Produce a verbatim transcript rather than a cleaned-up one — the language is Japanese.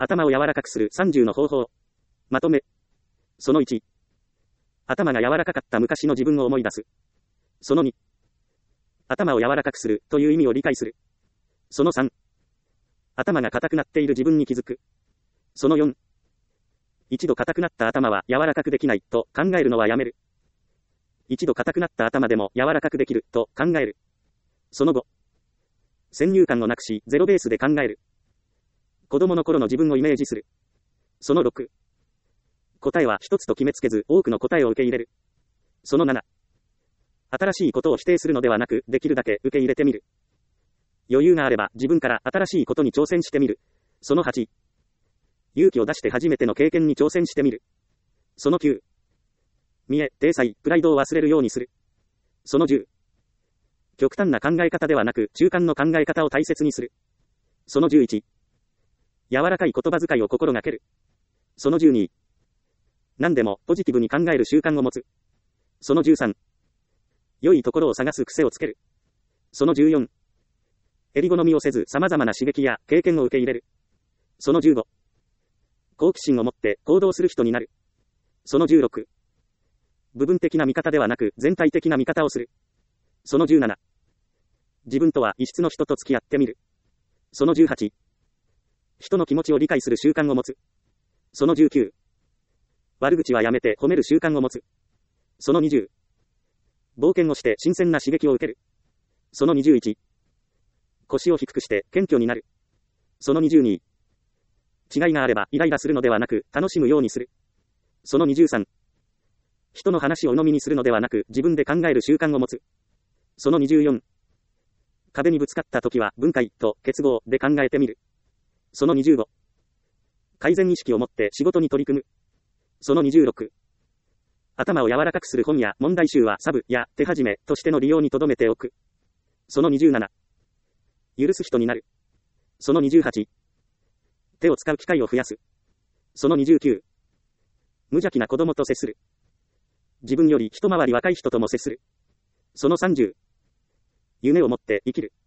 頭を柔らかくするさんじゅうの方法。まとめ。そのいち。頭が柔らかかった昔の自分を思い出す。そのに。頭を柔らかくするという意味を理解する。そのさん。頭が硬くなっている自分に気づく。そのよん。一度硬くなった頭は柔らかくできないと考えるのはやめる。一度硬くなった頭でも柔らかくできると考える。そのご。先入観をなくしゼロベースで考える。子供の頃の自分をイメージする。そのろく。答えは一つと決めつけず多くの答えを受け入れる。そのなな。新しいことを否定するのではなくできるだけ受け入れてみる。余裕があれば自分から新しいことに挑戦してみる。そのはち。勇気を出して初めての経験に挑戦してみる。そのきゅう。見栄、体裁、プライドを忘れるようにする。そのじゅう。極端な考え方ではなく中間の考え方を大切にする。そのじゅういち。柔らかい言葉遣いを心がける。そのじゅうに。何でもポジティブに考える習慣を持つ。そのじゅうさん。良いところを探す癖をつける。そのじゅうよん。襟好みをせず様々な刺激や経験を受け入れる。そのじゅうご。好奇心を持って行動する人になる。そのじゅうろく。部分的な見方ではなく全体的な見方をする。そのじゅうなな。自分とは異質の人と付き合ってみる。そのじゅうはち。人の気持ちを理解する習慣を持つ。そのじゅうきゅう。悪口はやめて褒める習慣を持つ。そのにじゅう。冒険をして新鮮な刺激を受ける。そのにじゅういち。腰を低くして謙虚になる。そのにじゅうに。違いがあればイライラするのではなく楽しむようにする。そのにじゅうさん。人の話を鵜呑みにするのではなく自分で考える習慣を持つ。そのにじゅうよん。壁にぶつかった時は分解と結合で考えてみる。そのにじゅうご。改善意識を持って仕事に取り組む。そのにじゅうろく。頭を柔らかくする本や問題集はサブや手始めとしての利用に留めておく。そのにじゅうなな。許す人になる。そのにじゅうはち。手を使う機会を増やす。そのにじゅうきゅう。無邪気な子供と接する。自分より一回り若い人とも接する。そのさんじゅう。夢を持って生きる。